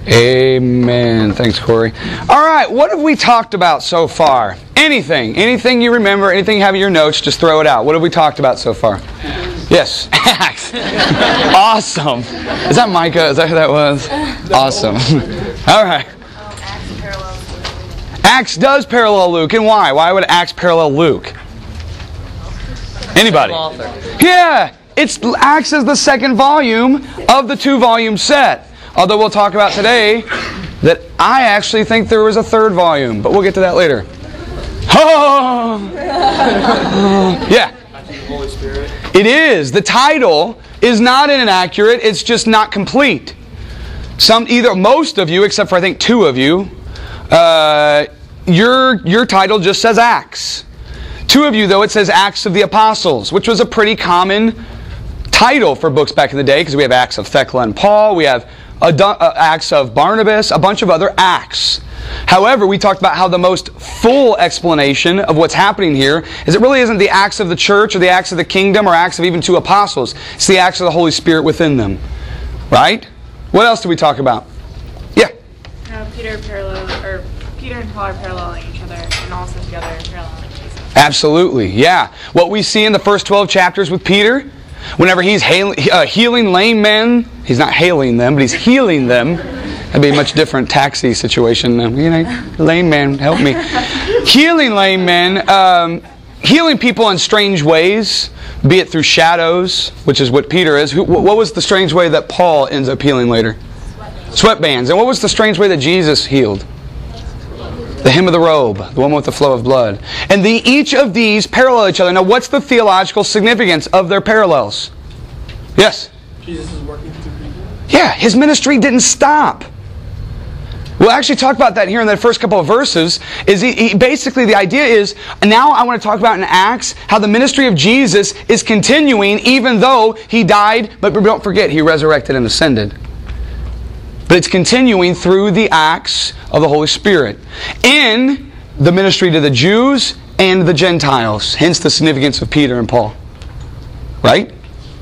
Amen. Thanks, Corey. All right, what have we talked about so far? Anything. Anything you remember, anything you have in your notes, just throw it out. What have we talked about so far? Yes. Acts. Awesome. Is that Micah? Is that who that was? Awesome. All right. Acts parallels Luke. Acts does parallel Luke. And why? Why would Acts parallel Luke? Anybody? Yeah. Acts is the second volume of the 2-volume set. Although we'll talk about today that I actually think there was a third volume. But we'll get to that later. Oh! Yeah. Holy Spirit. It is. The title is not inaccurate. It's just not complete. Most of you, except for I think 2 of you, your title just says Acts. 2 of you, though, it says Acts of the Apostles, which was a pretty common title for books back in the day, because we have Acts of Thecla and Paul, we have Acts of Barnabas, a bunch of other Acts. However, we talked about how the most full explanation of what's happening here is it really isn't the Acts of the church or the Acts of the kingdom or Acts of even 2 apostles. It's the Acts of the Holy Spirit within them. Right? What else did we talk about? Yeah? Peter and Paul are paralleling each other, and also together paralleling Jesus. Absolutely, yeah. What we see in the first 12 chapters with Peter, whenever he's healing lame men, he's not hailing them, but he's healing them. That'd be a much different taxi situation. Lame man, help me. Healing lame men, healing people in strange ways, be it through shadows, which is what Peter is. What was the strange way that Paul ends up healing later? Sweatbands. And what was the strange way that Jesus healed? The hem of the robe, the one with the flow of blood. And each of these parallel each other. Now, what's the theological significance of their parallels? Yes? Jesus is working through people. Yeah, His ministry didn't stop. We'll actually talk about that here in the first couple of verses. Basically, the idea is, now I want to talk about in Acts how the ministry of Jesus is continuing even though He died, but don't forget, He resurrected and ascended. But it's continuing through the acts of the Holy Spirit in the ministry to the Jews and the Gentiles. Hence the significance of Peter and Paul. Right?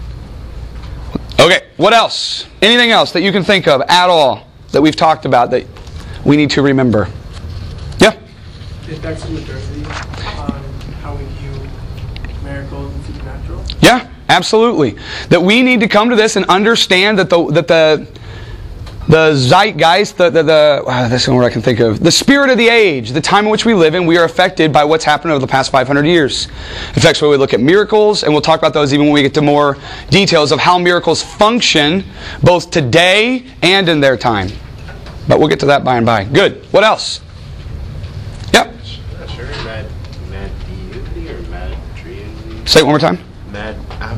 Okay, what else? Anything else that you can think of at all that we've talked about that we need to remember? Yeah? It backs to modernity on how we view miracles and supernatural. Yeah, absolutely. That we need to come to this and understand that the zeitgeist, this is what I can think of. The spirit of the age, the time in which we live in, we are affected by what's happened over the past 500 years. It affects the way we look at miracles, and we'll talk about those even when we get to more details of how miracles function both today and in their time. But we'll get to that by and by. Good. What else? Yep. Not sure. Mad deunity or mad triunity? Say it one more time. Mad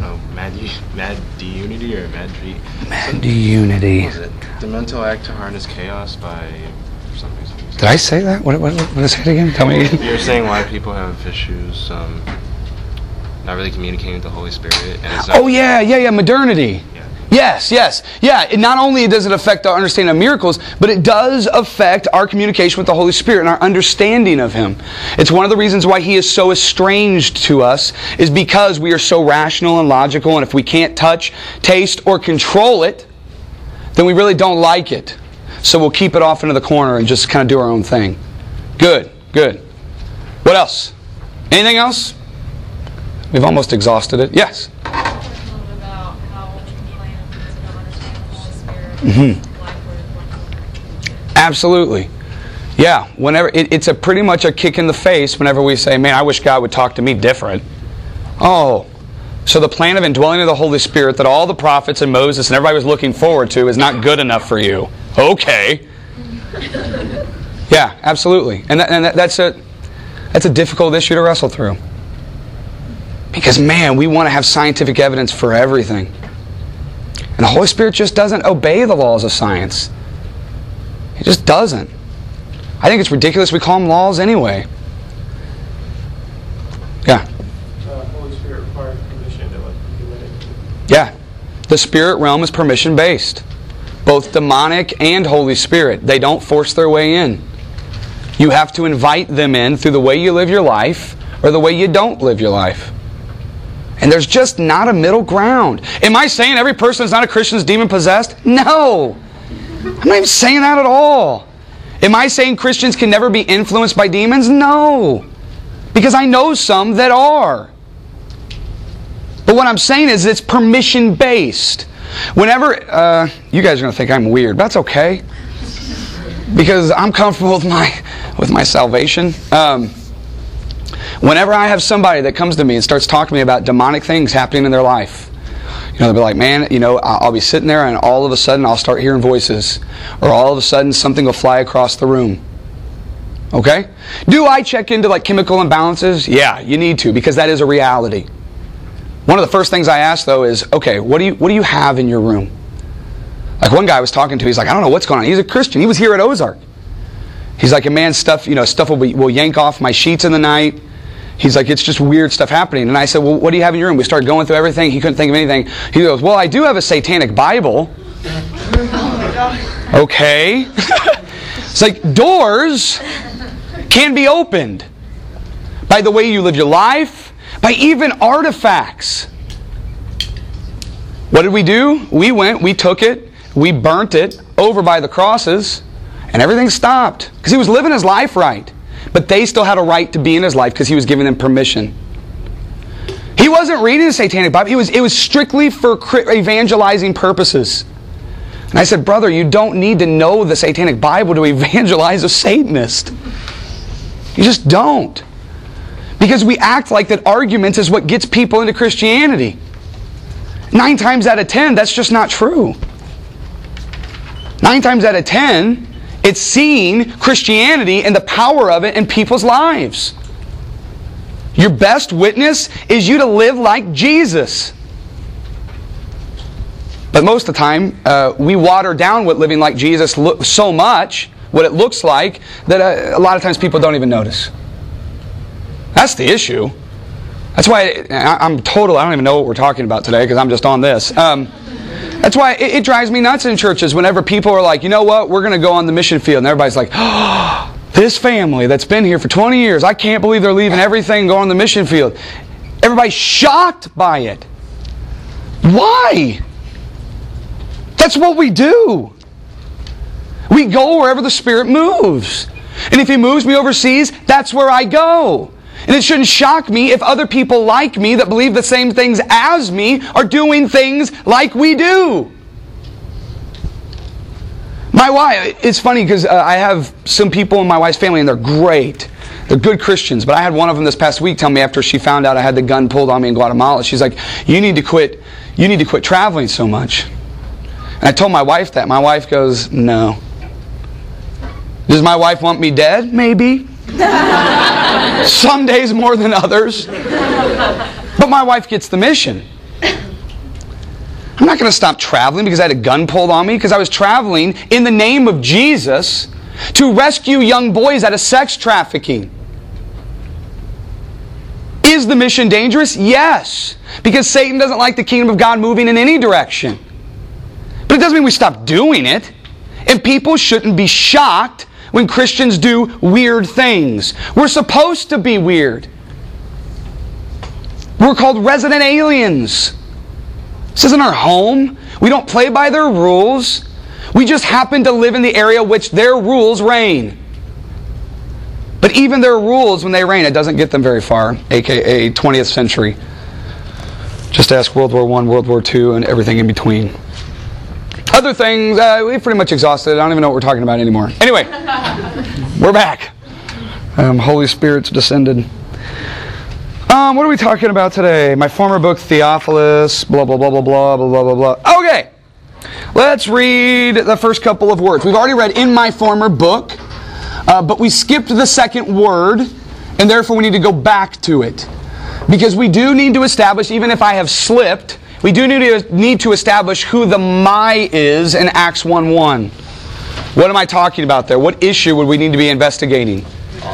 deunity or mad tree? Mad deunity. What was it? The mental act to harness chaos by something. Did I say that? What did I say it again? Tell me again. You're saying why people have issues not really communicating with the Holy Spirit. And it's not modernity. Yeah. Yes. Yeah, not only does it affect our understanding of miracles, but it does affect our communication with the Holy Spirit and our understanding of Him. It's one of the reasons why He is so estranged to us, is because we are so rational and logical, and if we can't touch, taste, or control it, then we really don't like it. So we'll keep it off into the corner and just kind of do our own thing. Good. What else? Anything else? We've almost exhausted it. Yes? Absolutely. Yeah, whenever it's pretty much a kick in the face whenever we say, man, I wish God would talk to me different. Oh, so the plan of indwelling of the Holy Spirit that all the prophets and Moses and everybody was looking forward to is not good enough for you. Okay. Yeah, absolutely. And that's a difficult issue to wrestle through. Because, man, we want to have scientific evidence for everything. And the Holy Spirit just doesn't obey the laws of science. He just doesn't. I think it's ridiculous we call them laws anyway. Yeah. The Holy Spirit requires permission to let people in. Yeah. The spirit realm is permission-based. Both demonic and Holy Spirit. They don't force their way in. You have to invite them in through the way you live your life or the way you don't live your life. And there's just not a middle ground. Am I saying every person that's not a Christian is demon-possessed? No. I'm not even saying that at all. Am I saying Christians can never be influenced by demons? No. Because I know some that are. But what I'm saying is it's permission-based. Whenever, you guys are going to think I'm weird, but that's okay. Because I'm comfortable with my salvation. Whenever I have somebody that comes to me and starts talking to me about demonic things happening in their life, they'll be like, man, I'll be sitting there and all of a sudden I'll start hearing voices. Or all of a sudden something will fly across the room. Okay? Do I check into like chemical imbalances? Yeah, you need to, because that is a reality. One of the first things I ask though is, okay, what do you have in your room? Like one guy I was talking to, he's like, I don't know what's going on. He's a Christian. He was here at Ozark. He's like, man, stuff will yank off my sheets in the night. He's like, it's just weird stuff happening. And I said, well, what do you have in your room? We started going through everything. He couldn't think of anything. He goes, well, I do have a satanic Bible. Okay. It's like doors can be opened by the way you live your life, by even artifacts. What did we do? We took it, we burnt it over by the crosses, and everything stopped. Because he was living his life right. But they still had a right to be in his life because he was giving them permission. He wasn't reading the Satanic Bible. It was strictly for evangelizing purposes. And I said, brother, you don't need to know the Satanic Bible to evangelize a Satanist. You just don't. Because we act like that arguments is what gets people into Christianity. 9 times out of 10, that's just not true. 9 times out of 10, it's seeing Christianity and the power of it in people's lives. Your best witness is you to live like Jesus. But most of the time, we water down what living like Jesus so much, what it looks like, that a lot of times people don't even notice. That's the issue. That's why I don't even know what we're talking about today because I'm just on this. That's why it drives me nuts in churches whenever people are like, you know what, we're going to go on the mission field. And everybody's like, oh, this family that's been here for 20 years, I can't believe they're leaving everything and going on the mission field. Everybody's shocked by it. Why? That's what we do. We go wherever the Spirit moves. And if He moves me overseas, that's where I go. And it shouldn't shock me if other people like me that believe the same things as me are doing things like we do. My wife, it's funny because I have some people in my wife's family and they're great. They're good Christians. But I had one of them this past week tell me after she found out I had the gun pulled on me in Guatemala, she's like, you need to quit traveling so much. And I told my wife that. My wife goes, no. Does my wife want me dead? Maybe. Some days more than others. But my wife gets the mission. I'm not going to stop traveling because I had a gun pulled on me, because I was traveling in the name of Jesus to rescue young boys out of sex trafficking. Is the mission dangerous? Yes. Because Satan doesn't like the kingdom of God moving in any direction. But it doesn't mean we stop doing it. And people shouldn't be shocked when Christians do weird things. We're supposed to be weird. We're called resident aliens. This isn't our home. We don't play by their rules. We just happen to live in the area which their rules reign. But even their rules, when they reign, it doesn't get them very far, aka 20th century. Just ask World War I, World War II, and everything in between. Other things, we've pretty much exhausted. I don't even know what we're talking about anymore. Anyway, we're back. Holy Spirit's descended. What are we talking about today? My former book, Theophilus, blah, blah, blah, blah, blah, blah, blah, blah, blah. Okay, let's read the first couple of words. We've already read in my former book, but we skipped the second word, and therefore we need to go back to it. Because we do need to establish, even if I have slipped, we do need to establish who the my is in Acts 1:1. What am I talking about there? What issue would we need to be investigating?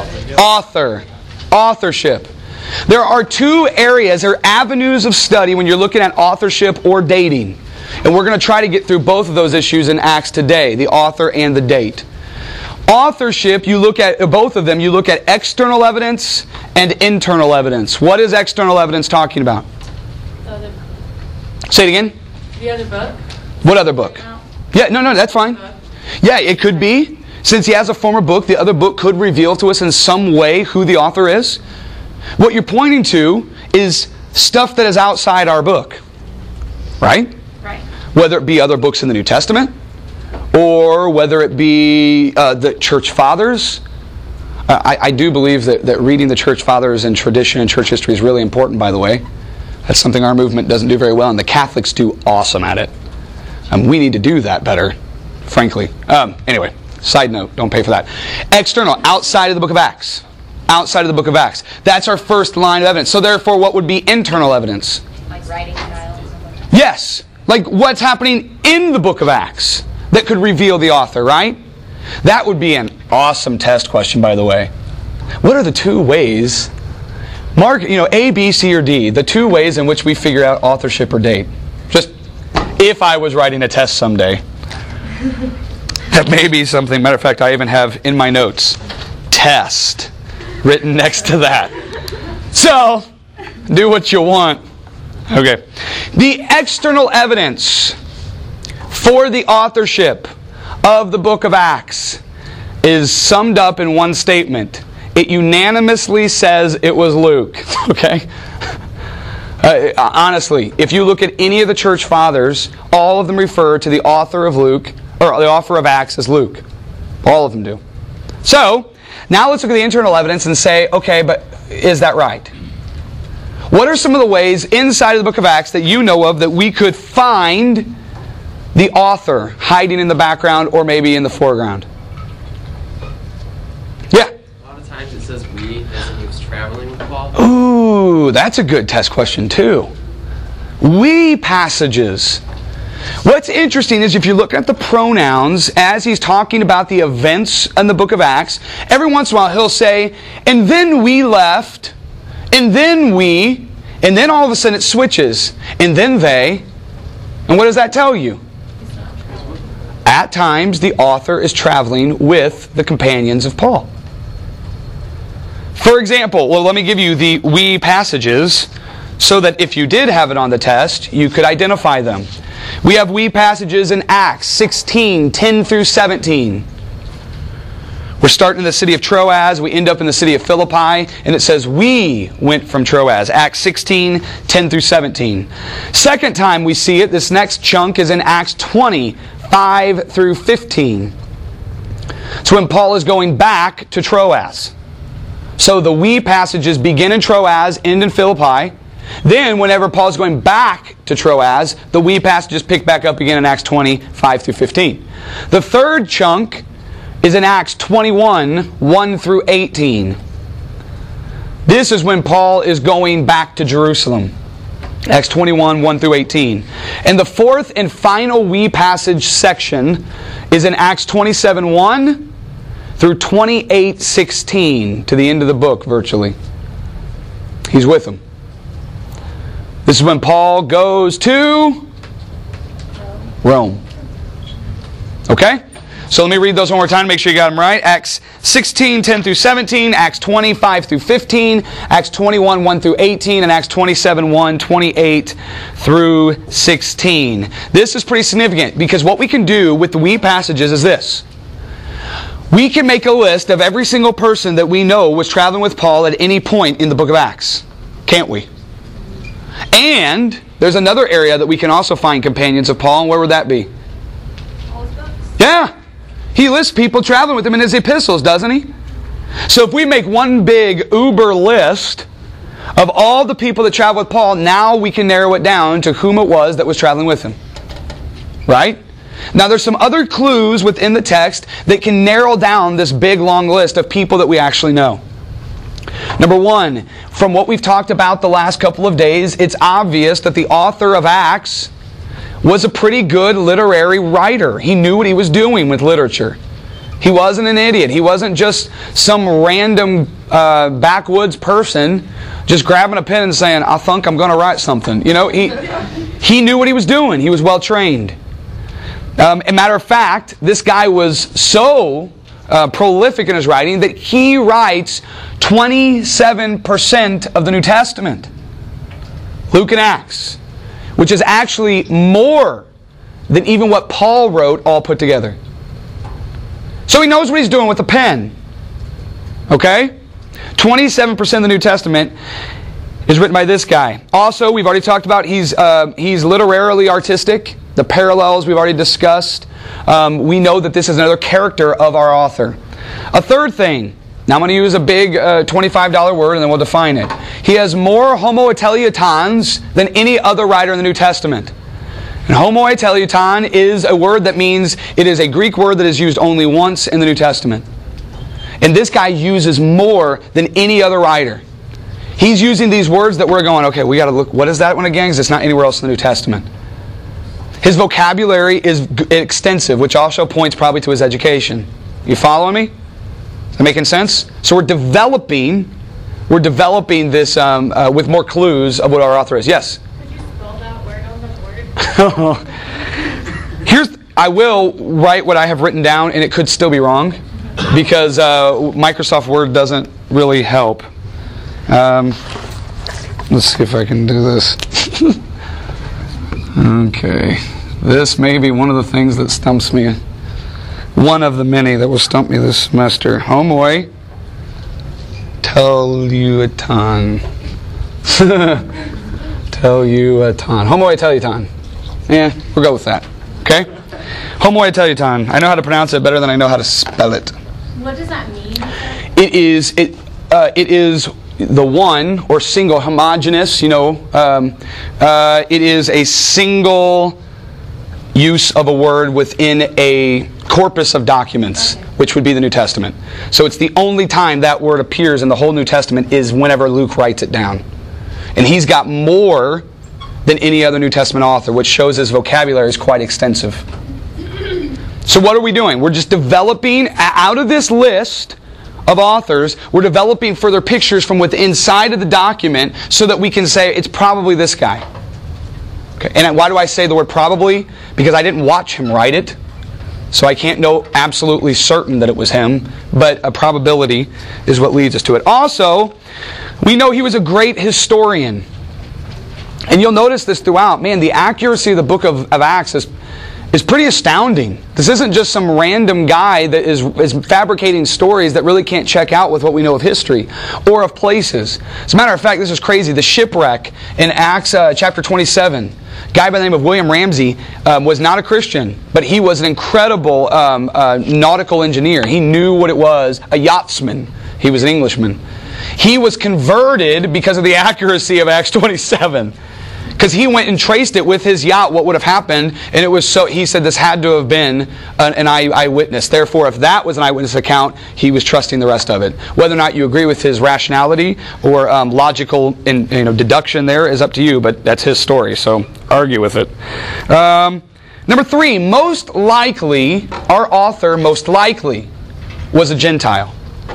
Authorship. There are two areas or avenues of study when you're looking at authorship or dating. And we're going to try to get through both of those issues in Acts today, the author and the date. Authorship, you look at both of them, you look at external evidence and internal evidence. What is external evidence talking about? Say it again. The other book. What other book? Yeah, no, that's fine. Yeah, it could be. Since he has a former book, the other book could reveal to us in some way who the author is. What you're pointing to is stuff that is outside our book. Right? Right. Whether it be other books in the New Testament, or whether it be the church fathers. I do believe that reading the church fathers and tradition and church history is really important, by the way. That's something our movement doesn't do very well, and the Catholics do awesome at it. We need to do that better, frankly. Anyway, side note, don't pay for that. External, outside of the book of Acts. Outside of the book of Acts. That's our first line of evidence. So therefore, what would be internal evidence? Like writing style and stuff like that. Yes. Like what's happening in the book of Acts that could reveal the author, right? That would be an awesome test question, by the way. What are the two ways, mark, A, B, C, or D, the two ways in which we figure out authorship or date? Just if I was writing a test someday. That may be something, matter of fact, I even have in my notes, test, written next to that. So, do what you want. Okay. The external evidence for the authorship of the book of Acts is summed up in one statement. It unanimously says it was Luke. Okay? Honestly, if you look at any of the church fathers, all of them refer to the author of Luke, or the author of Acts as Luke. All of them do. So, now let's look at the internal evidence and say, okay, but is that right? What are some of the ways inside of the book of Acts that you know of that we could find the author hiding in the background or maybe in the foreground? Yeah? A lot of times it says we, as in he was traveling with Paul. Ooh, that's a good test question too. We passages. What's interesting is if you look at the pronouns as he's talking about the events in the book of Acts, every once in a while he'll say, and then we left, and then we, and then all of a sudden it switches, and then they. And what does that tell you? At times the author is traveling with the companions of Paul. For example, well, let me give you the we passages so that if you did have it on the test, you could identify them. We have we passages in Acts 16, 10 through 17. We're starting in the city of Troas. We end up in the city of Philippi. And it says, we went from Troas. Acts 16, 10 through 17. Second time we see it, this next chunk is in Acts 20, 5 through 15. It's when Paul is going back to Troas. So the we passages begin in Troas, end in Philippi. Then, whenever Paul's going back to Troas, the we passages pick back up again in Acts 20, 5 through 15. The third chunk is in Acts 21, 1 through 18. This is when Paul is going back to Jerusalem. Acts 21, 1 through 18. And the fourth and final we passage section is in Acts 27, 1 through 28, 16, to the end of the book, virtually. He's with them. This is when Paul goes to Rome. Okay? So let me read those one more time to make sure you got them right. Acts 16, 10 through 17, Acts 20, 5 through 15, Acts 21, 1 through 18, and Acts 27, 1, 28 through 16. This is pretty significant because what we can do with the we passages is this. We can make a list of every single person that we know was traveling with Paul at any point in the book of Acts. Can't we? And there's another area that we can also find companions of Paul, and where would that be? Paul's books? Yeah. He lists people traveling with him in his epistles, doesn't he? So if we make one big uber list of all the people that traveled with Paul, now we can narrow it down to whom it was that was traveling with him. Right? Now there's some other clues within the text that can narrow down this big long list of people that we actually know. Number one, from what we've talked about the last couple of days, it's obvious that the author of Acts was a pretty good literary writer. He knew what he was doing with literature. He wasn't an idiot. He wasn't just some random backwoods person just grabbing a pen and saying, I think I'm going to write something. You know, he knew what he was doing. He was well trained. As a matter of fact, this guy was so prolific in his writing that he writes 27% of the New Testament. Luke and Acts. Which is actually more than even what Paul wrote all put together. So he knows what he's doing with the pen. Okay? 27% of the New Testament is written by this guy. Also, we've already talked about he's literarily artistic. The parallels we've already discussed. We know that this is another character of our author. A third thing. Now I'm going to use a big $25 word and then we'll define it. He has more homoitalioutons than any other writer in the New Testament. And homoitalioton is a word that means it is a Greek word that is used only once in the New Testament. And this guy uses more than any other writer. He's using these words that we're going, okay, we got to look, what is that one again? Because it's not anywhere else in the New Testament. His vocabulary is extensive, which also points probably to his education. You following me? Is that making sense? So we're developing this with more clues of what our author is. Yes? Could you spell that word on the board? I will write what I have written down, and it could still be wrong, because Microsoft Word doesn't really help. Let's see if I can do this. Okay. This may be one of the things that stumps me. One of the many that will stump me this semester. Homoitalioton. Homoitalioton. Yeah, we'll go with that. Okay? Homoitalioton. I know how to pronounce it better than I know how to spell it. What does that mean? It is the one or single, homogeneous, it is a single use of a word within a corpus of documents, which would be the New Testament. So it's the only time that word appears in the whole New Testament is whenever Luke writes it down. And he's got more than any other New Testament author, which shows his vocabulary is quite extensive. So what are we doing? We're just developing, out of this list of authors, we're developing further pictures from within inside of the document so that we can say it's probably this guy. Okay. And why do I say the word probably? Because I didn't watch him write it, so I can't know absolutely certain that it was him, but a probability is what leads us to it. Also, we know he was a great historian. And you'll notice this throughout. Man, the accuracy of the book of Acts is pretty astounding. This isn't just some random guy that is fabricating stories that really can't check out with what we know of history or of places. As a matter of fact, this is crazy. The shipwreck in Acts chapter 27, a guy by the name of William Ramsey was not a Christian, but he was an incredible nautical engineer. He knew what it was, a yachtsman. He was an Englishman. He was converted because of the accuracy of Acts 27. Because he went and traced it with his yacht, what would have happened, and it was so. He said this had to have been an eyewitness. Therefore, if that was an eyewitness account, he was trusting the rest of it. Whether or not you agree with his rationality or logical deduction there is up to you, but that's his story, so argue with it. Number 3, most likely, our author most likely was a Gentile.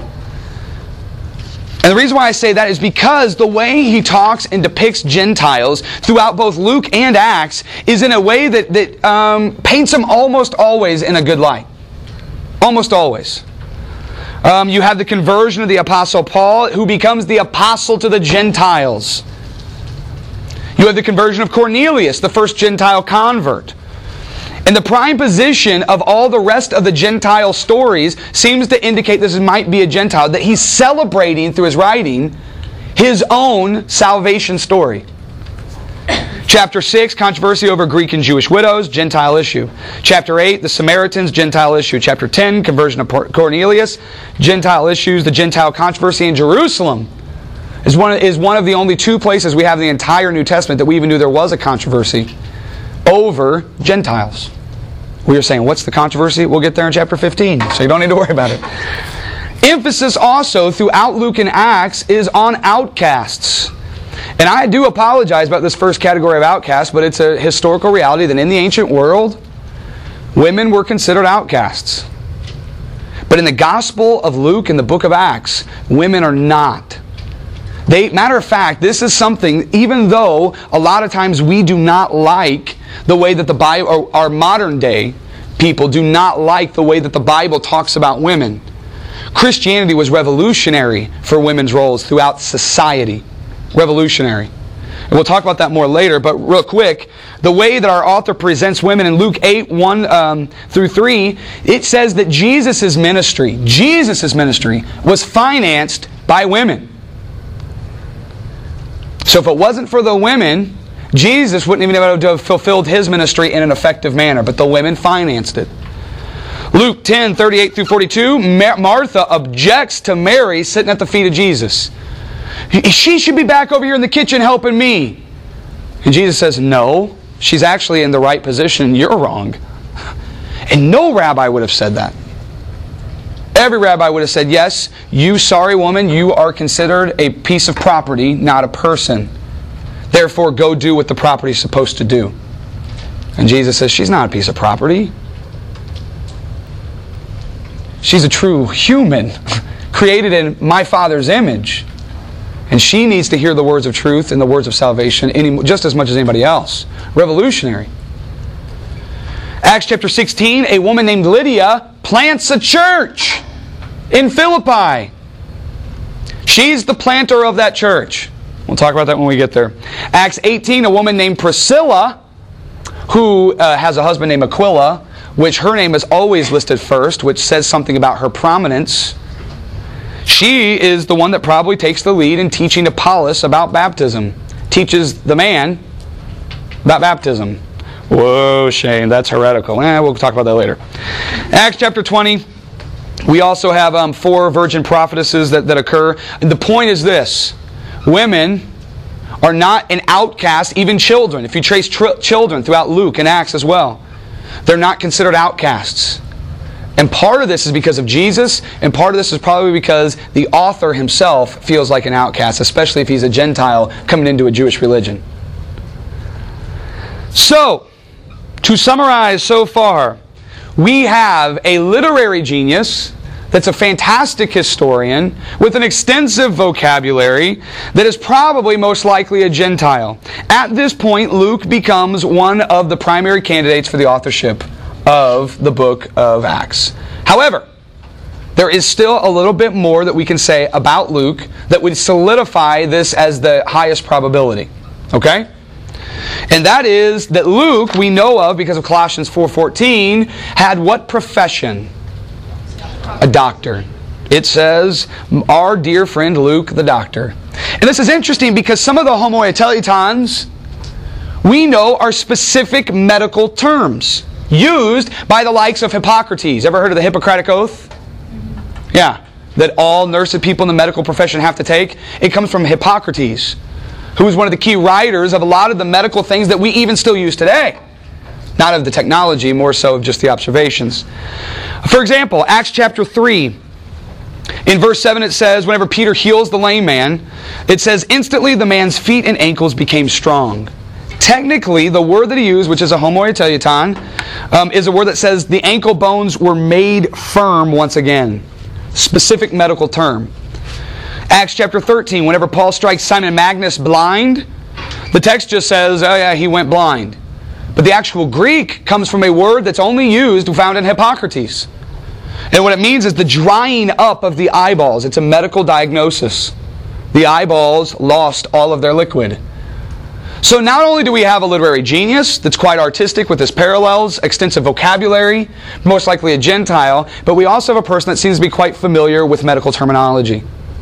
And the reason why I say that is because the way he talks and depicts Gentiles throughout both Luke and Acts is in a way that paints them almost always in a good light. Almost always. You have the conversion of the Apostle Paul, who becomes the apostle to the Gentiles. You have the conversion of Cornelius, the first Gentile convert. And the prime position of all the rest of the Gentile stories seems to indicate this might be a Gentile, that he's celebrating through his writing his own salvation story. Chapter 6, controversy over Greek and Jewish widows, Gentile issue. Chapter 8, the Samaritans, Gentile issue. Chapter 10, conversion of Cornelius, Gentile issues. The Gentile controversy in Jerusalem is one of the only 2 places we have in the entire New Testament that we even knew there was a controversy over Gentiles. We were saying, what's the controversy? We'll get there in chapter 15, so you don't need to worry about it. Emphasis also throughout Luke and Acts is on outcasts. And I do apologize about this first category of outcasts, but it's a historical reality that in the ancient world, women were considered outcasts. But in the Gospel of Luke and the book of Acts, women are not. Matter of fact, this is something, even though a lot of times we do not like the way that the Bible, or our modern day people do not like the way that the Bible talks about women. Christianity was revolutionary for women's roles throughout society. Revolutionary. And we'll talk about that more later, but real quick, the way that our author presents women in Luke 8, 1 through 3, it says that Jesus' ministry was financed by women. So if it wasn't for the women, Jesus wouldn't even be able to have fulfilled His ministry in an effective manner, but the women financed it. Luke 10, 38 through 42, Martha objects to Mary sitting at the feet of Jesus. She should be back over here in the kitchen helping me. And Jesus says, no, she's actually in the right position. You're wrong. And no rabbi would have said that. Every rabbi would have said, yes, you sorry woman, you are considered a piece of property, not a person. Therefore, go do what the property is supposed to do. And Jesus says, she's not a piece of property. She's a true human, created in my Father's image. And she needs to hear the words of truth and the words of salvation just as much as anybody else. Revolutionary. Acts chapter 16, a woman named Lydia plants a church in Philippi. She's the planter of that church. We'll talk about that when we get there. Acts 18, a woman named Priscilla, who has a husband named Aquila, which her name is always listed first, which says something about her prominence. She is the one that probably takes the lead in teaching Apollos about baptism. Teaches the man about baptism. Whoa, Shane, that's heretical. We'll talk about that later. Acts chapter 20, we also have 4 virgin prophetesses that occur. And the point is this. Women are not an outcast, even children. If you trace children throughout Luke and Acts as well, they're not considered outcasts. And part of this is because of Jesus, and part of this is probably because the author himself feels like an outcast, especially if he's a Gentile coming into a Jewish religion. So, to summarize so far, we have a literary genius that's a fantastic historian with an extensive vocabulary that is probably most likely a Gentile. At this point, Luke becomes one of the primary candidates for the authorship of the book of Acts. However, there is still a little bit more that we can say about Luke that would solidify this as the highest probability. Okay? And that is that Luke, we know of because of Colossians 4:14, had what profession? A doctor. It says, our dear friend Luke the doctor. And this is interesting because some of the homoietelietons we know are specific medical terms used by the likes of Hippocrates. Ever heard of the Hippocratic Oath? Yeah. That all nursing people in the medical profession have to take. It comes from Hippocrates, who is one of the key writers of a lot of the medical things that we even still use today. Not of the technology, more so of just the observations. For example, Acts chapter 3. In verse 7 it says, whenever Peter heals the lame man, it says, instantly the man's feet and ankles became strong. Technically, the word that he used, which is a homoieteliton, is a word that says the ankle bones were made firm once again. Specific medical term. Acts chapter 13, whenever Paul strikes Simon Magus blind, the text just says, oh yeah, he went blind. But the actual Greek comes from a word that's only used, found in Hippocrates. And what it means is the drying up of the eyeballs. It's a medical diagnosis. The eyeballs lost all of their liquid. So not only do we have a literary genius that's quite artistic with his parallels, extensive vocabulary, most likely a Gentile, but we also have a person that seems to be quite familiar with medical terminology,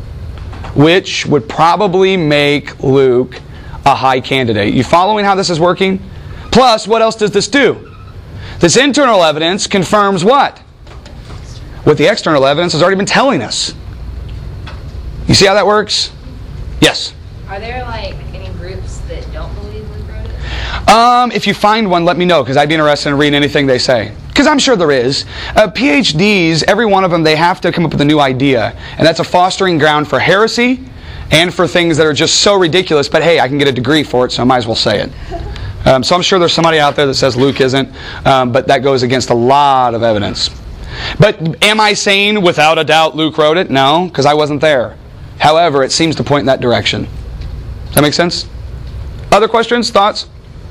which would probably make Luke a high candidate. You following how this is working? Plus, what else does this do? This internal evidence confirms what? What the external evidence has already been telling us. You see how that works? Yes? Are there any groups that don't believe Luke wrote it? If you find one, let me know, because I'd be interested in reading anything they say. Because I'm sure there is. PhDs, every one of them, they have to come up with a new idea. And that's a fostering ground for heresy and for things that are just so ridiculous, but hey, I can get a degree for it, so I might as well say it. So I'm sure there's somebody out there that says Luke isn't, but that goes against a lot of evidence. But am I saying without a doubt Luke wrote it? No, because I wasn't there. However, it seems to point in that direction. Does that make sense? Other questions? Thoughts?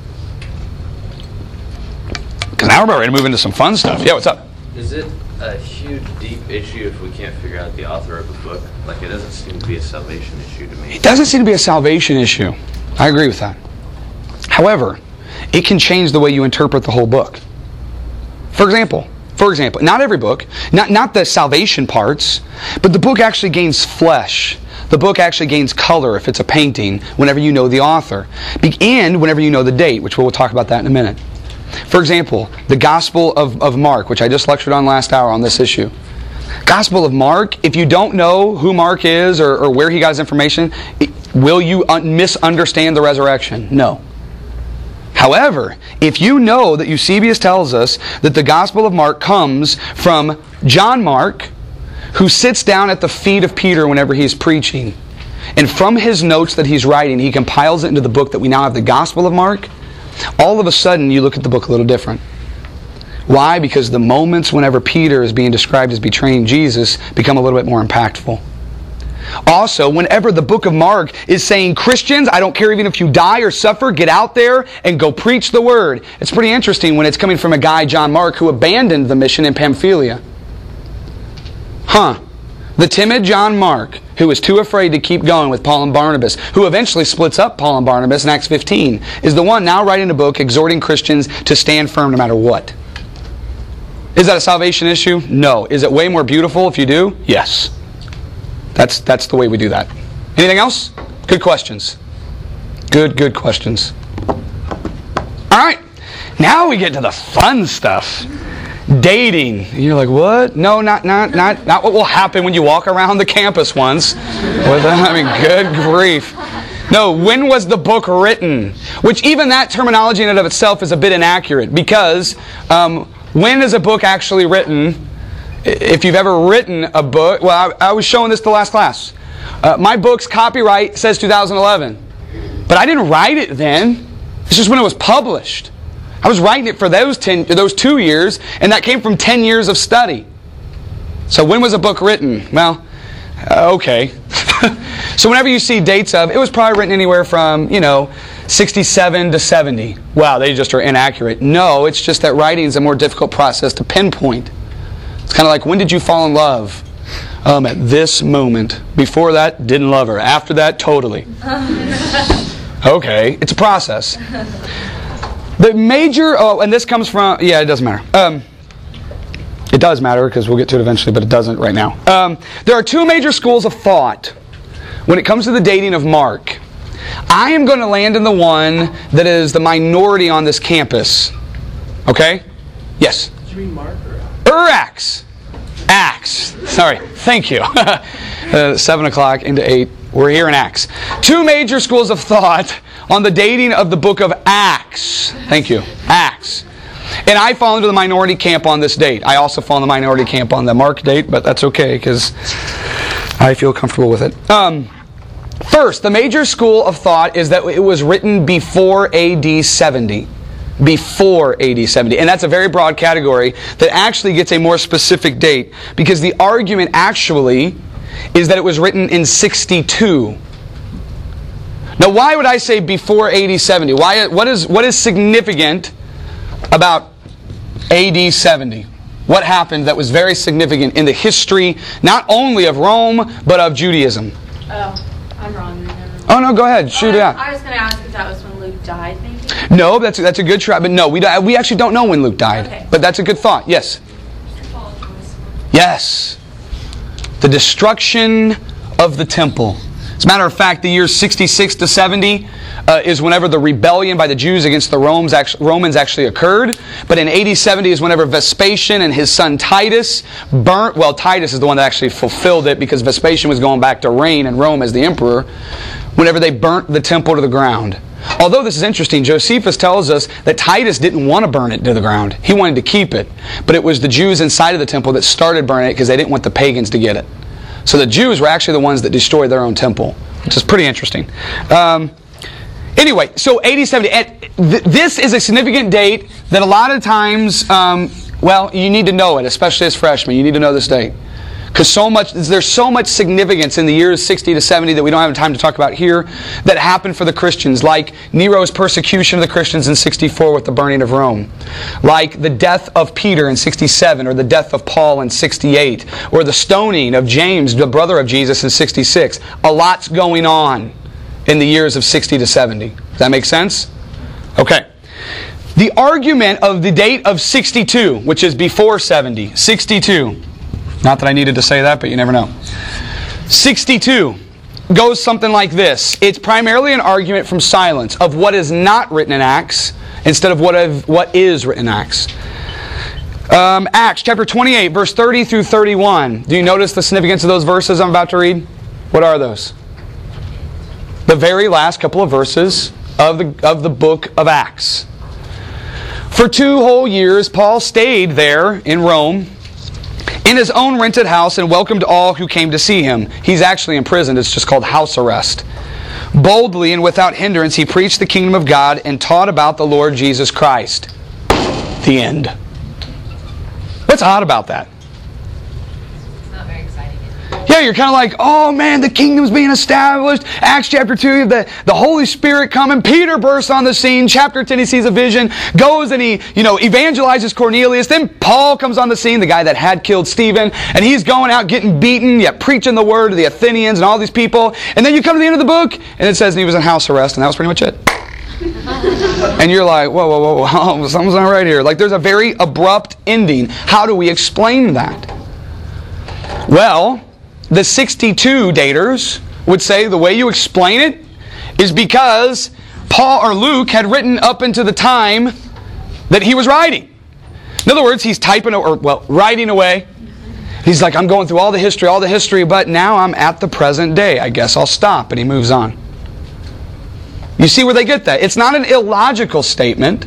Because now we're ready to move into some fun stuff. Yeah, what's up? Is it a huge, deep issue if we can't figure out the author of a book? It doesn't seem to be a salvation issue to me. It doesn't seem to be a salvation issue. I agree with that. However, it can change the way you interpret the whole book. For example, not every book, not the salvation parts, but the book actually gains flesh. The book actually gains color if it's a painting whenever you know the author. And whenever you know the date, which we'll talk about that in a minute. For example, the Gospel of Mark, which I just lectured on last hour on this issue. Gospel of Mark, if you don't know who Mark is or where he got his information, will you misunderstand the resurrection? No. However, if you know that Eusebius tells us that the Gospel of Mark comes from John Mark, who sits down at the feet of Peter whenever he's preaching, and from his notes that he's writing, he compiles it into the book that we now have, the Gospel of Mark, all of a sudden you look at the book a little different. Why? Because the moments whenever Peter is being described as betraying Jesus become a little bit more impactful. Also, whenever the book of Mark is saying, Christians, I don't care even if you die or suffer, get out there and go preach the word. It's pretty interesting when it's coming from a guy, John Mark, who abandoned the mission in Pamphylia. The timid John Mark, who was too afraid to keep going with Paul and Barnabas, who eventually splits up Paul and Barnabas in Acts 15, is the one now writing a book exhorting Christians to stand firm no matter what. Is that a salvation issue? No. Is it way more beautiful if you do? Yes. That's the way we do that. Anything else? Good questions. Good questions. All right. Now we get to the fun stuff. Dating. And you're like, what? No, not what will happen when you walk around the campus once. Good grief. No, when was the book written? Which even that terminology in and of itself is a bit inaccurate, because when is a book actually written? If you've ever written a book, well, I was showing this the last class. My book's copyright says 2011. But I didn't write it then. It's just when it was published. I was writing it for those 2 years, and that came from 10 years of study. So when was a book written? Well, okay. So whenever you see dates of, it was probably written anywhere from, 67 to 70. Wow, they just are inaccurate. No, it's just that writing is a more difficult process to pinpoint. It's kind of like, when did you fall in love? At this moment. Before that, didn't love her. After that, totally. Okay, it's a process. The major, and this comes from, it doesn't matter. It does matter because we'll get to it eventually, but it doesn't right now. There are two major schools of thought when it comes to the dating of Mark. I am going to land in the one that is the minority on this campus. Okay? Yes? Did you mean Mark or Acts? Acts. Sorry. Thank you. 7 o'clock into 8. We're here in Acts. Two major schools of thought on the dating of the book of Acts. Thank you. Acts. And I fall into the minority camp on this date. I also fall in the minority camp on the Mark date, but that's okay because I feel comfortable with it. First, the major school of thought is that it was written before AD 70. Before AD 70. And that's a very broad category that actually gets a more specific date, because the argument actually is that it was written in 62. Now, why would I say before AD 70? What is significant about AD 70? What happened that was very significant in the history, not only of Rome, but of Judaism? Oh, I'm wrong. Oh, no, go ahead. Shoot it out. I was going to ask if that was when Luke died, maybe? No, that's a good try. But no, we actually don't know when Luke died. Okay. But that's a good thought. Yes? Yes. The destruction of the temple. As a matter of fact, the years 66 to 70 is whenever the rebellion by the Jews against the Romans actually occurred. But in AD 70 is whenever Vespasian and his son Titus burnt... Well, Titus is the one that actually fulfilled it, because Vespasian was going back to reign in Rome as the emperor. Whenever they burnt the temple to the ground. Although this is interesting, Josephus tells us that Titus didn't want to burn it to the ground. He wanted to keep it. But it was the Jews inside of the temple that started burning it because they didn't want the pagans to get it. So the Jews were actually the ones that destroyed their own temple, which is pretty interesting. Anyway, so AD 70. This is a significant date that a lot of times, you need to know it, especially as freshmen. You need to know this date. Because there's so much significance in the years 60 to 70 that we don't have time to talk about here that happened for the Christians, like Nero's persecution of the Christians in 64 with the burning of Rome, like the death of Peter in 67, or the death of Paul in 68, or the stoning of James, the brother of Jesus, in 66. A lot's going on in the years of 60 to 70. Does that make sense? Okay. The argument of the date of 62, which is before 70, 62. Not that I needed to say that, but you never know. 62 goes something like this. It's primarily an argument from silence of what is not written in Acts instead of what is written in Acts. Acts chapter 28, verse 30 through 31. Do you notice the significance of those verses I'm about to read? What are those? The very last couple of verses of the book of Acts. For 2 whole years, Paul stayed there in Rome in his own rented house and welcomed all who came to see him. He's actually imprisoned. It's just called house arrest. Boldly and without hindrance, he preached the kingdom of God and taught about the Lord Jesus Christ. The end. What's odd about that? It's not very exciting. Yeah, you're kind of like, oh man, the kingdom's being established. Acts chapter 2, the Holy Spirit coming. Peter bursts on the scene. Chapter 10, he sees a vision. Goes and he, evangelizes Cornelius. Then Paul comes on the scene, the guy that had killed Stephen. And he's going out getting beaten, yet preaching the word to the Athenians and all these people. And then you come to the end of the book, and it says he was in house arrest, and that was pretty much it. And you're like, whoa, something's not right here. Like, there's a very abrupt ending. How do we explain that? Well, the 62 daters would say the way you explain it is because Paul or Luke had written up into the time that he was writing. In other words, he's writing away. He's like, I'm going through all the history, but now I'm at the present day. I guess I'll stop. And he moves on. You see where they get that? It's not an illogical statement.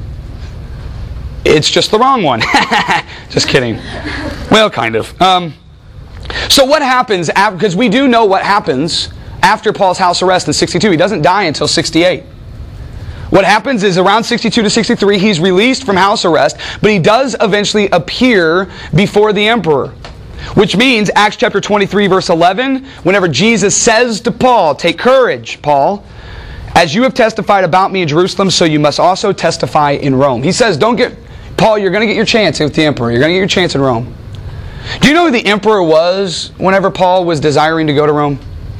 It's just the wrong one. Just kidding. Well, kind of. So what happens, because we do know what happens after Paul's house arrest in 62. He doesn't die until 68. What happens is around 62 to 63, he's released from house arrest, but he does eventually appear before the emperor. Which means, Acts chapter 23, verse 11, whenever Jesus says to Paul, take courage, Paul, as you have testified about me in Jerusalem, so you must also testify in Rome. He says, Paul, you're going to get your chance with the emperor. You're going to get your chance in Rome. Do you know who the emperor was whenever Paul was desiring to go to Rome?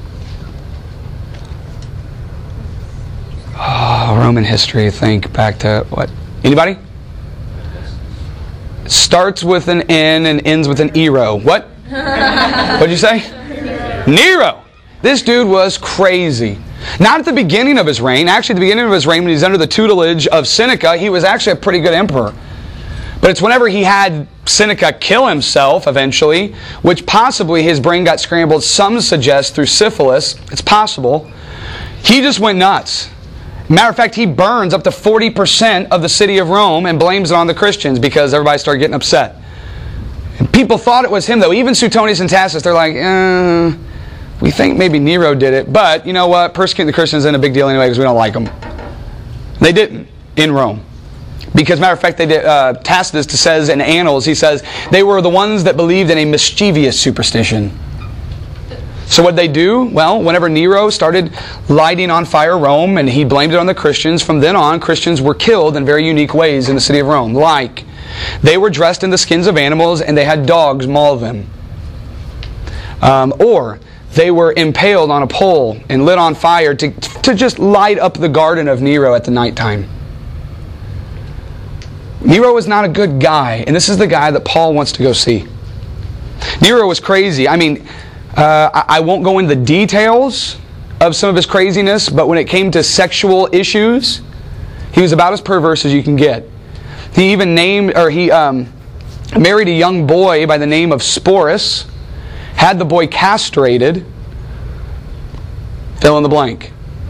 Oh, Roman history. Think back to what? Anybody? It starts with an N and ends with an Ero. What? What'd you say? Nero. This dude was crazy. Not at the beginning of his reign. Actually, at the beginning of his reign, when he's under the tutelage of Seneca, he was actually a pretty good emperor. But it's whenever he had Seneca kill himself eventually, which possibly his brain got scrambled, some suggest through syphilis. It's possible. He just went nuts. Matter of fact, he burns up to 40% of the city of Rome and blames it on the Christians because everybody started getting upset. And people thought it was him, though. Even Suetonius and Tacitus, they're like, we think maybe Nero did it. But you know what? Persecuting the Christians isn't a big deal anyway because we don't like them. They didn't in Rome. Because, matter of fact, they did, Tacitus says in Annals, he says, they were the ones that believed in a mischievous superstition. So what did they do? Well, whenever Nero started lighting on fire Rome and he blamed it on the Christians, from then on, Christians were killed in very unique ways in the city of Rome. Like, they were dressed in the skins of animals and they had dogs maul them. Or they were impaled on a pole and lit on fire to just light up the garden of Nero at the nighttime. Nero was not a good guy, and this is the guy that Paul wants to go see. Nero was crazy. I mean, I won't go into the details of some of his craziness, but when it came to sexual issues, he was about as perverse as you can get. He even married a young boy by the name of Sporus, had the boy castrated, fill in the blank.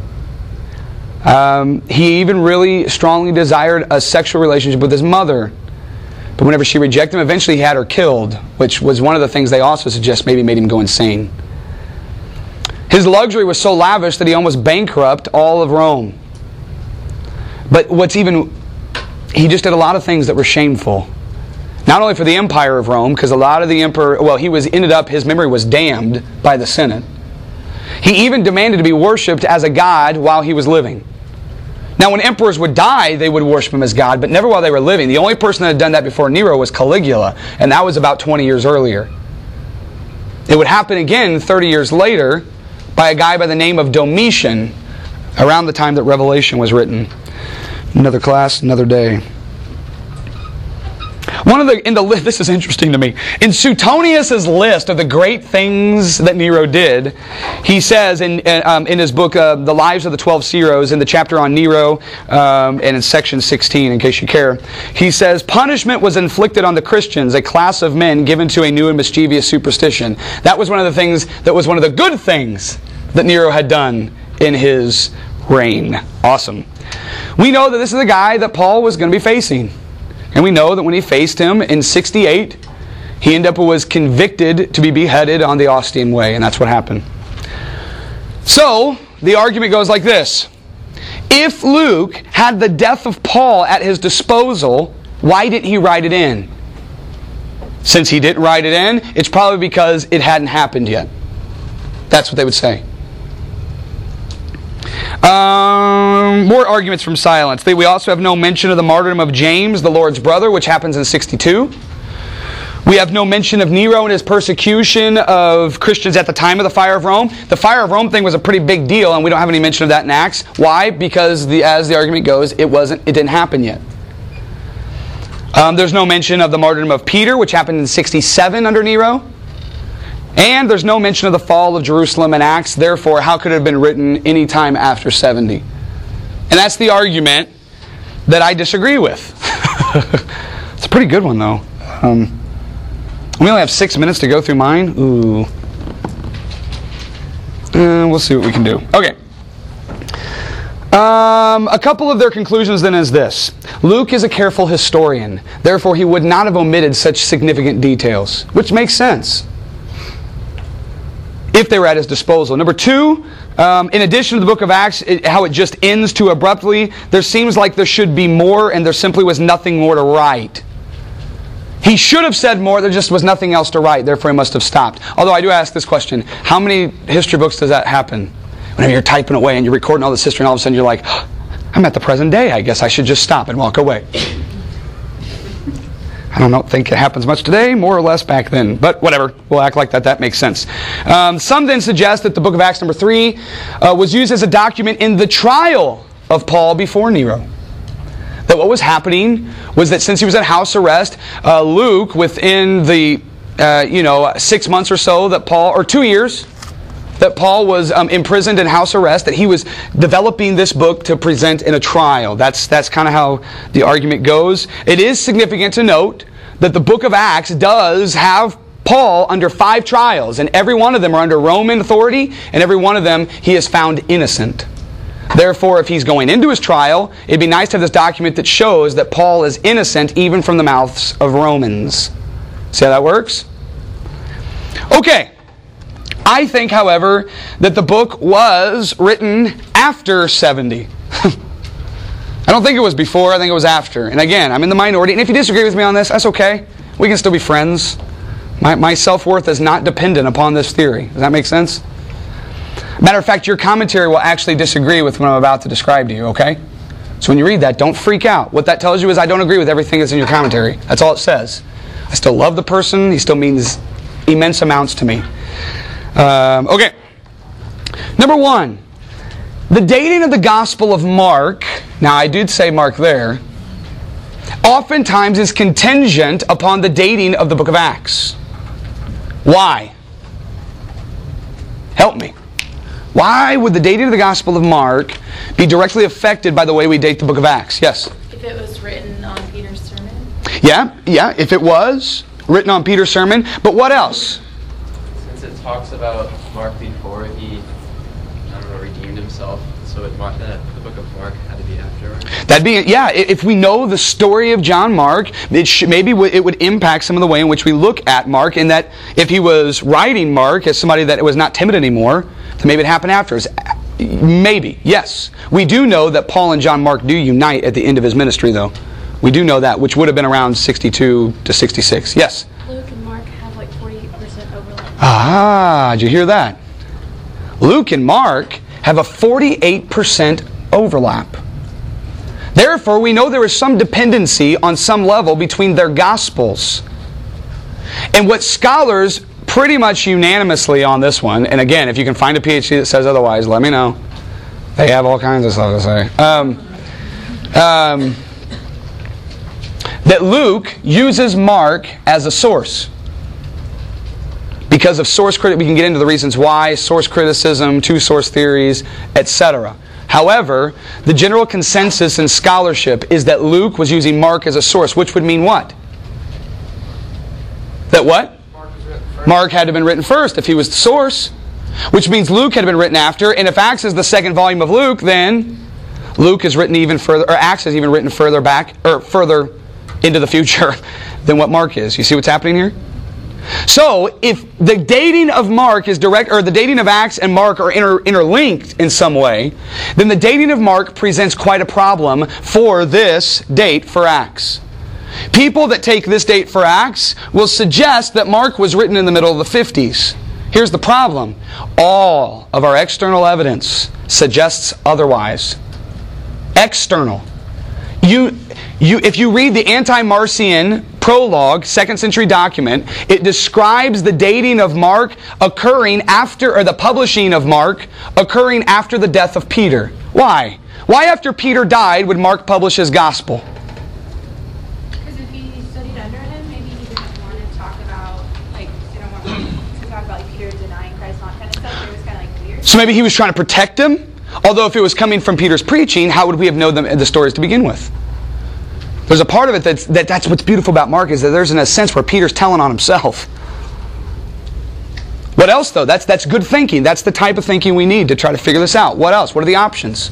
He even really strongly desired a sexual relationship with his mother. But whenever she rejected him, eventually he had her killed, which was one of the things they also suggest maybe made him go insane. His luxury was so lavish that he almost bankrupted all of Rome. But he just did a lot of things that were shameful. Not only for the empire of Rome, because a lot of the emperor, his memory was damned by the Senate. He even demanded to be worshipped as a god while he was living. Now, when emperors would die, they would worship him as God, but never while they were living. The only person that had done that before Nero was Caligula, and that was about 20 years earlier. It would happen again 30 years later by a guy by the name of Domitian, around the time that Revelation was written. Another class, another day. This is interesting to me. In Suetonius' list of the great things that Nero did, he says in his book, The Lives of the 12 Heroes, in the chapter on Nero, and in section 16, in case you care, he says, punishment was inflicted on the Christians, a class of men given to a new and mischievous superstition. That was one of the things, that was one of the good things that Nero had done in his reign. Awesome. We know that this is the guy that Paul was going to be facing. And we know that when he faced him in 68, he ended up was convicted to be beheaded on the Ostian Way, and that's what happened. So, the argument goes like this. If Luke had the death of Paul at his disposal, why didn't he write it in? Since he didn't write it in, it's probably because it hadn't happened yet. That's what they would say. More arguments from silence. We also have no mention of the martyrdom of James, the Lord's brother, which happens in 62. We have no mention of Nero and his persecution of Christians at the time of the Fire of Rome. The Fire of Rome thing was a pretty big deal, and we don't have any mention of that in Acts. Why? Because as the argument goes, it didn't happen yet. There's no mention of the martyrdom of Peter, which happened in 67 under Nero. And there's no mention of the fall of Jerusalem in Acts. Therefore, how could it have been written any time after 70? And that's the argument that I disagree with. It's a pretty good one, though. We only have 6 minutes to go through mine. Ooh. We'll see what we can do. Okay. A couple of their conclusions then is this. Luke is a careful historian. Therefore, he would not have omitted such significant details. Which makes sense, if they were at his disposal. Number two, in addition to the book of Acts, how it just ends too abruptly, there seems like there should be more, and there simply was nothing more to write. He should have said more, there just was nothing else to write, therefore he must have stopped. Although I do ask this question, how many history books does that happen? Whenever you're typing away and you're recording all this history, and all of a sudden you're like, I'm at the present day, I guess I should just stop and walk away. I don't think it happens much today, more or less back then. But whatever, we'll act like that makes sense. Some then suggest that the book of Acts number 3 was used as a document in the trial of Paul before Nero. That what was happening was that since he was in house arrest, Luke, within the 6 months or so that Paul, or 2 years, that Paul was imprisoned in house arrest, that he was developing this book to present in a trial. That's kind of how the argument goes. It is significant to note that the book of Acts does have Paul under 5 trials, and every one of them are under Roman authority, and every one of them he is found innocent. Therefore, if he's going into his trial, it'd be nice to have this document that shows that Paul is innocent even from the mouths of Romans. See how that works? Okay. I think, however, that the book was written after 70. I don't think it was before, I think it was after. And again, I'm in the minority, and if you disagree with me on this, that's okay. We can still be friends. My self-worth is not dependent upon this theory. Does that make sense? Matter of fact, your commentary will actually disagree with what I'm about to describe to you, okay? So when you read that, don't freak out. What that tells you is I don't agree with everything that's in your commentary. That's all it says. I still love the person. He still means immense amounts to me. Okay. Number 1, the dating of the Gospel of Mark, now I did say Mark there, oftentimes is contingent upon the dating of the book of Acts. Why? Help me. Why would the dating of the Gospel of Mark be directly affected by the way we date the book of Acts? Yes? If it was written on Peter's sermon? Yeah, if it was written on Peter's sermon. But what else? It talks about Mark before he, redeemed himself. So the book of Mark had to be after. That'd be, yeah. If we know the story of John Mark, maybe it would impact some of the way in which we look at Mark. In that, if he was writing Mark as somebody that was not timid anymore, then maybe it happened after. Maybe, yes. We do know that Paul and John Mark do unite at the end of his ministry, though. We do know that, which would have been around 62 to 66. Yes. Luke and Mark have like 48% overlap. Ah, did you hear that? Luke and Mark have a 48% overlap. Therefore, we know there is some dependency on some level between their Gospels. And what scholars pretty much unanimously on this one, and again, if you can find a PhD that says otherwise, let me know. They have all kinds of stuff to say. that Luke uses Mark as a source. Because of source criticism, we can get into the reasons why, source criticism, two-source theories, etc. However, the general consensus in scholarship is that Luke was using Mark as a source, which would mean what? That what? Mark had to have been written first if he was the source, which means Luke had been written after. And if Acts is the second volume of Luke, then Luke is written even further, or Acts is even written further back, or further into the future than what Mark is. You see what's happening here? So, if the dating of Mark is direct, or the dating of Acts and Mark are interlinked in some way, then the dating of Mark presents quite a problem for this date for Acts. People that take this date for Acts will suggest that Mark was written in the middle of the 50s. Here's the problem. All of our external evidence suggests otherwise. External. If you read the Anti-Marcion prologue, 2nd century document, it describes the dating of Mark occurring after, or the publishing of Mark occurring after the death of Peter. Why? Why after Peter died would Mark publish his gospel? Because if he studied under him, maybe he didn't want to talk about, like, they don't want to talk about like, Peter denying Christ, not kind of stuff. It was kind of like weird. So maybe he was trying to protect him? Although if it was coming from Peter's preaching, how would we have known the stories to begin with? There's a part of it that's what's beautiful about Mark, is that there's in a sense where Peter's telling on himself. What else though? That's good thinking. That's the type of thinking we need to try to figure this out. What else? What are the options?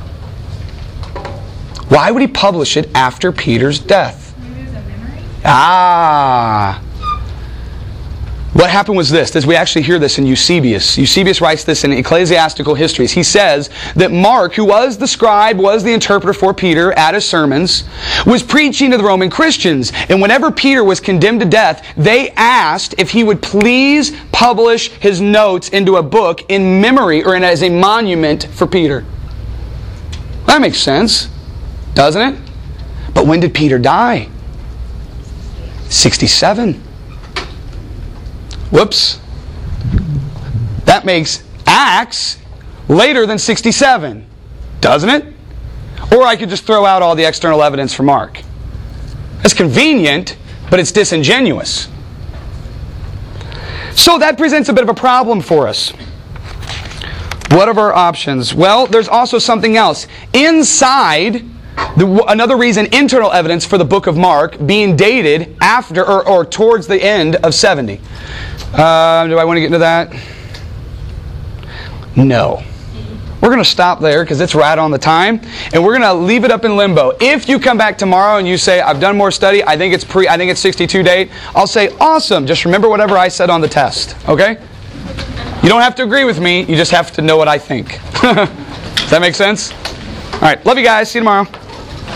Why would he publish it after Peter's death? Maybe it was a memory. Ah. What happened was this. We actually hear this in Eusebius. Eusebius writes this in Ecclesiastical Histories. He says that Mark, who was the scribe, was the interpreter for Peter at his sermons, was preaching to the Roman Christians. And whenever Peter was condemned to death, they asked if he would please publish his notes into a book in memory, or as a monument for Peter. That makes sense, doesn't it? But when did Peter die? 67. Whoops. That makes Acts later than 67, doesn't it? Or I could just throw out all the external evidence for Mark. That's convenient, but it's disingenuous. So that presents a bit of a problem for us. What are our options? Well, there's also something else. Inside, another reason, internal evidence for the book of Mark being dated after or towards the end of 70. Do I want to get into that? No. We're going to stop there because it's right on the time, and we're going to leave it up in limbo. If you come back tomorrow and you say, I've done more study, I think it's 62 date, I'll say, awesome, just remember whatever I said on the test, okay? You don't have to agree with me, you just have to know what I think. Does that make sense? All right, love you guys, see you tomorrow.